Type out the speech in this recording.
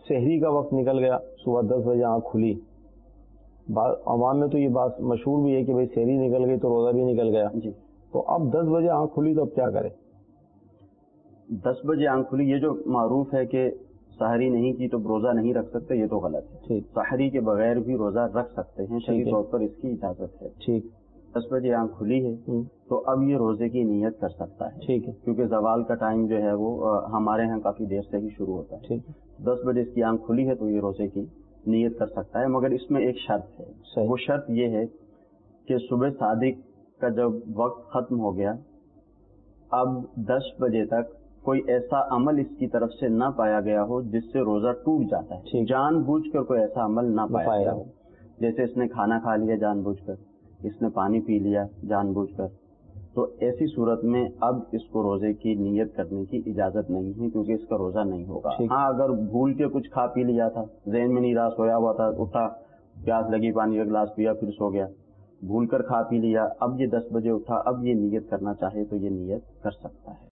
سحری کا وقت نکل گیا، صبح 10 بجے آنکھ کھلی، عوام میں تو یہ بات مشہور بھی ہے کہ بھئی سحری نکل گئی تو روزہ بھی نکل گیا جی، تو اب 10 بجے آنکھ کھلی تو اب کیا کرے؟ 10 بجے آنکھ کھلی، یہ جو معروف ہے کہ سحری نہیں کی تو روزہ نہیں رکھ سکتے، یہ تو غلط ہے. ٹھیک، سحری کے بغیر بھی روزہ رکھ سکتے ہیں، شرعی طور پر اس کی اجازت ہے. ٹھیک، 10 بجے آنکھ کھلی ہے تو اب یہ روزے کی نیت کر سکتا ہے. ٹھیک ہے، کیونکہ زوال کا ٹائم جو ہے وہ ہمارے ہاں کافی دیر سے ہی شروع ہوتا ہے. ٹھیک، 10 بجے اس کی آنکھ کھلی ہے تو یہ روزے کی نیت کر سکتا ہے، مگر اس میں ایک شرط ہے. صحیح. وہ شرط یہ ہے کہ صبح صادق کا جب وقت ختم ہو گیا، اب 10 بجے تک کوئی ایسا عمل اس کی طرف سے نہ پایا گیا ہو جس سے روزہ ٹوٹ جاتا ہے. جان بوجھ کر کوئی ایسا عمل نہ پایا گیا ہو، جیسے اس نے کھانا کھا لیا جان بوجھ کر، اس نے پانی پی لیا جان بوجھ کر، تو ایسی صورت میں اب اس کو روزے کی نیت کرنے کی اجازت نہیں ہے، کیونکہ اس کا روزہ نہیں ہوگا. ہاں اگر بھول کے کچھ کھا پی لیا تھا، ذہن میں نہیں رہا، سویا ہوا تھا، اٹھا، پیاس لگی، پانی کا گلاس پیا، پھر سو گیا، بھول کر کھا پی لیا، اب یہ 10 بجے اٹھا، اب یہ نیت کرنا چاہے تو یہ نیت کر سکتا ہے.